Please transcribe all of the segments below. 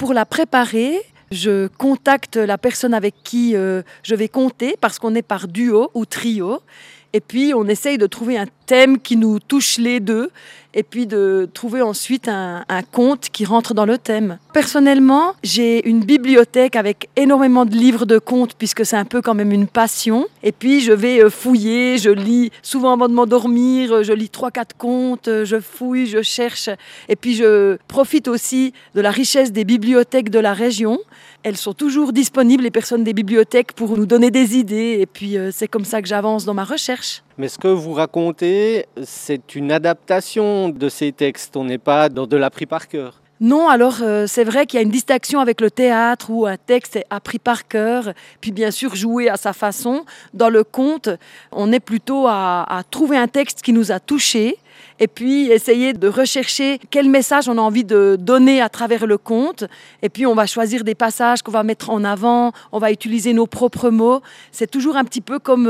pour la préparer, je contacte la personne avec qui je vais conter parce qu'on est par duo ou trio. Et puis, on essaye de trouver un thème qui nous touche les deux et puis de trouver ensuite un conte qui rentre dans le thème. Personnellement, j'ai une bibliothèque avec énormément de livres de contes puisque c'est un peu quand même une passion. Et puis, je vais fouiller, je lis souvent avant de m'endormir, je lis 3-4 contes, je fouille, je cherche. Et puis, je profite aussi de la richesse des bibliothèques de la région. Elles sont toujours disponibles, les personnes des bibliothèques, pour nous donner des idées. Et puis, c'est comme ça que j'avance dans ma recherche. Mais ce que vous racontez, c'est une adaptation de ces textes. On n'est pas dans de l'appris par cœur. Non, alors c'est vrai qu'il y a une distinction avec le théâtre où un texte est appris par cœur, puis bien sûr joué à sa façon. Dans le conte, on est plutôt à trouver un texte qui nous a touchés et puis essayer de rechercher quel message on a envie de donner à travers le conte. Et puis on va choisir des passages qu'on va mettre en avant, on va utiliser nos propres mots. C'est toujours un petit peu comme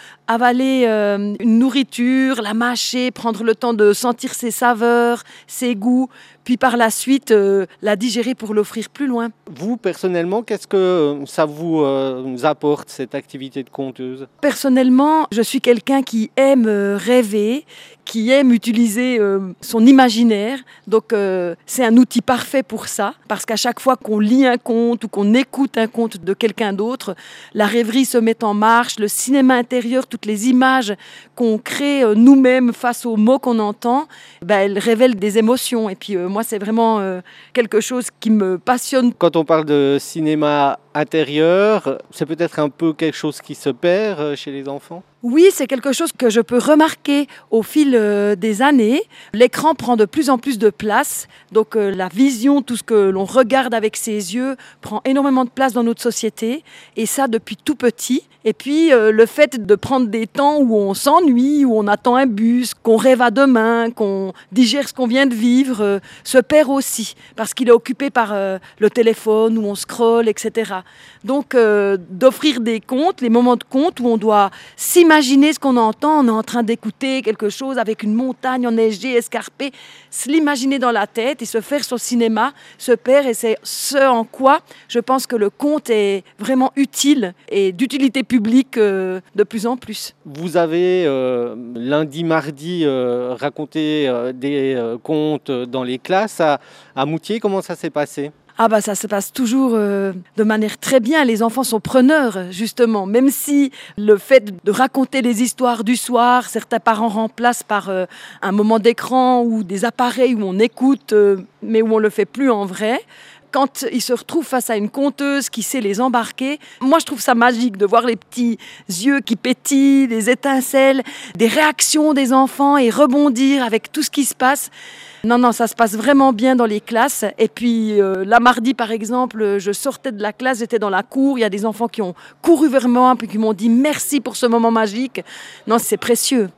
avaler une nourriture, la mâcher, prendre le temps de sentir ses saveurs, ses goûts, puis par la suite la digérer pour l'offrir plus loin. Vous, personnellement, qu'est-ce que ça vous apporte, cette activité de conteuse ? Personnellement, je suis quelqu'un qui aime rêver, qui aime utiliser son imaginaire. Donc c'est un outil parfait pour ça, parce qu'à chaque fois qu'on lit un conte ou qu'on écoute un conte de quelqu'un d'autre, la rêverie se met en marche, le cinéma intérieur, toutes les images qu'on crée nous-mêmes face aux mots qu'on entend, elles révèlent des émotions. Et puis moi, c'est vraiment quelque chose qui me passionne. Quand on parle de cinéma intérieur, c'est peut-être un peu quelque chose qui se perd chez les enfants ? Oui, c'est quelque chose que je peux remarquer au fil des années. L'écran prend de plus en plus de place, donc la vision, tout ce que l'on regarde avec ses yeux, prend énormément de place dans notre société, et ça depuis tout petit. Et puis le fait de prendre des temps où on s'ennuie, où on attend un bus, qu'on rêve à demain, qu'on digère ce qu'on vient de vivre, se perd aussi, parce qu'il est occupé par le téléphone, où on scrolle, etc. Donc d'offrir des contes, les moments de conte où on doit s'imaginer ce qu'on entend, on est en train d'écouter quelque chose avec une montagne enneigée, escarpée, se l'imaginer dans la tête et se faire son cinéma, se perd, et c'est ce en quoi je pense que le conte est vraiment utile et d'utilité publique de plus en plus. Vous avez lundi, mardi raconté des contes dans les classes à Moutier. Comment ça s'est passé ? Ça se passe toujours de manière très bien. Les enfants sont preneurs, justement. Même si le fait de raconter les histoires du soir, certains parents remplacent par un moment d'écran ou des appareils où on écoute, mais où on ne le fait plus en vrai. Quand ils se retrouvent face à une conteuse qui sait les embarquer, moi je trouve ça magique de voir les petits yeux qui pétillent, des étincelles, des réactions des enfants et rebondir avec tout ce qui se passe. Non, ça se passe vraiment bien dans les classes. Et puis, là, mardi, par exemple, je sortais de la classe, j'étais dans la cour. Il y a des enfants qui ont couru vers moi et qui m'ont dit merci pour ce moment magique. Non, c'est précieux.